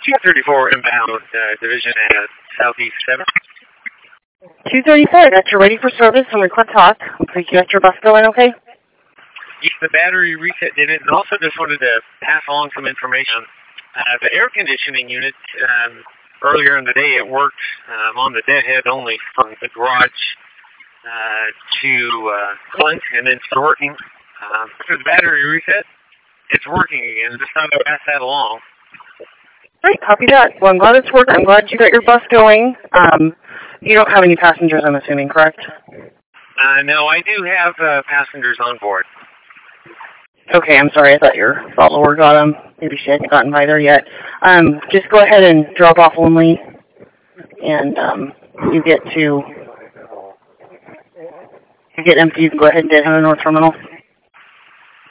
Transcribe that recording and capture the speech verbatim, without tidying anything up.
two thirty-four inbound, uh, division at Southeast seven. two thirty-four, got you ready for service and we can talk. Please you got your bus going okay? Yes, the battery reset did it, and also just wanted to pass along some information. Uh, the air conditioning unit, um, earlier in the day, it worked um, on the deadhead only from the garage uh, to uh, Clint, and it's working. Um, after the battery reset, it's working again. Just thought I'd pass that along. Great, copy that. Well, I'm glad it's working. I'm glad you got your bus going. Um, you don't have any passengers, I'm assuming, correct? Uh, no, I do have uh, passengers on board. Okay, I'm sorry. I thought your follower got them. Maybe she hadn't gotten by there yet. Um, just go ahead and drop off only, and um, you get to you get empty. You can go ahead and get to the North Terminal.